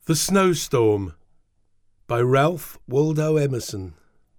The Snowstorm by Ralph Waldo Emerson.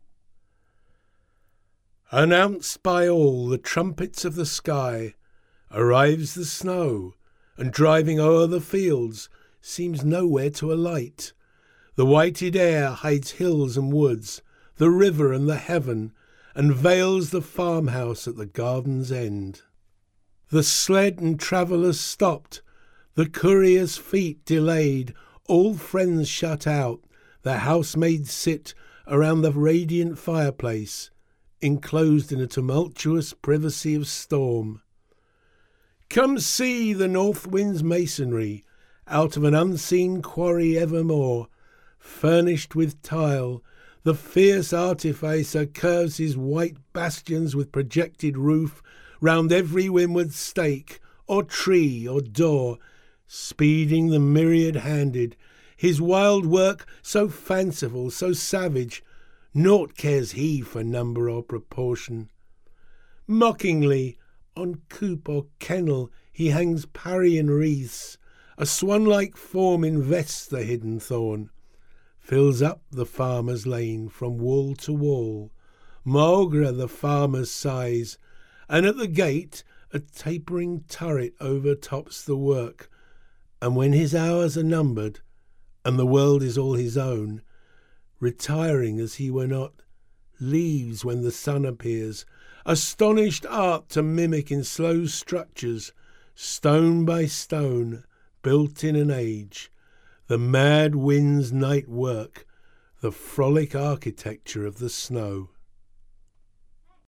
Announced by all the trumpets of the sky, arrives the snow, and driving o'er the fields seems nowhere to alight. The whited air hides hills and woods, the river and the heaven, and veils the farmhouse at the garden's end. The sled and travellers stopped, the courier's feet delayed, all friends shut out, the housemaids sit around the radiant fireplace, enclosed in a tumultuous privacy of storm. Come see the north wind's masonry, out of an unseen quarry evermore, furnished with tile, the fierce artificer curves his white bastions with projected roof round every windward stake, or tree, or door, speeding the myriad-handed, his wild work so fanciful, so savage, naught cares he for number or proportion. Mockingly, on coop or kennel, he hangs Parian wreaths, a swan-like form invests the hidden thorn, fills up the farmer's lane from wall to wall, maugre the farmer's sighs, and at the gate a tapering turret overtops the work, and when his hours are numbered, and the world is all his own, retiring as he were not, leaves when the sun appears, astonished art to mimic in slow structures, stone by stone, built in an age, the mad wind's night work, the frolic architecture of the snow.